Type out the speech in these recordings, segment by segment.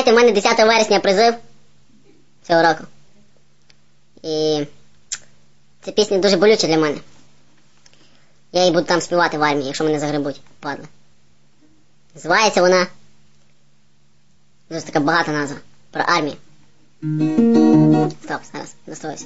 знаєте, в мене 10 вересня призив цього року. І ця пісня дуже болюча для мене. Я її буду там співати в армії, якщо мене загребуть, падли. Називається вона... Дуже така багата назва. Про армію. Стоп, зараз, настроюся.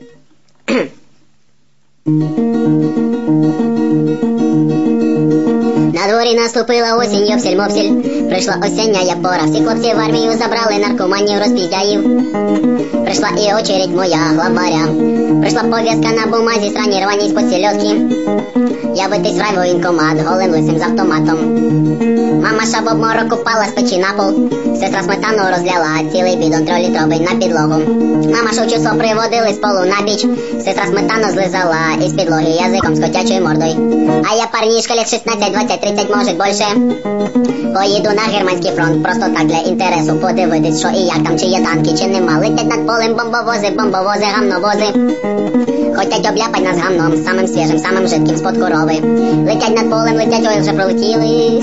На дворі наступила осінь, йопсель-мопсель. Прийшла осіння пора. Всі хлопці в армію забрали, наркоманів, розпіздяїв. Прийшла і очередь моя главаря. Прийшла пов'язка на бумазі, срані рвані з-под сільотки. Явитись в райвоєнкомат, голим лисим з автоматом. Мама ша в обморок упала з печі на пол. Сестра сметану розляла, цілий бідон 3-літровий на підлогу. Мама шовчу приводили з полу на піч. Сестра сметану злизала із підлоги язиком з котячою мордою. А я парнішка лет 16, 20, 30, може більше. Поїду на германський фронт, просто так для інтересу подивитись, що і як там, чи є танки, чи нема. Летять над полем бомбовози, гамновози. Хотять обляпать нас гамном, самим свіжим, самим жидким, з-под корови. Летять над полем, летять, ой, вже пролетіли.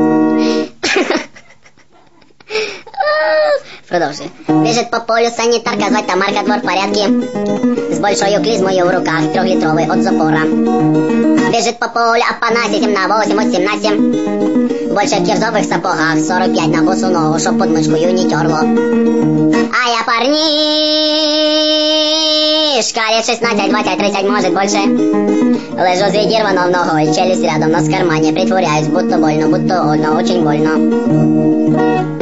Продовжуй. Біжить по полю санітарка, звать Тамарка, двор в порядке. З большою клізмою в руках, 3-літровий от запора. Біжить по полю Апанасій, 7 на 8, от 17. Больше в кірзових сапогах, 45 на босу ногу, щоб под мишкою не терло. А я парнишка, лет 16, 20, 30, может больше. Лежу з відірвано ногою, челюсть рядом, нос в кармане. Притворяюсь, будто больно, очень больно.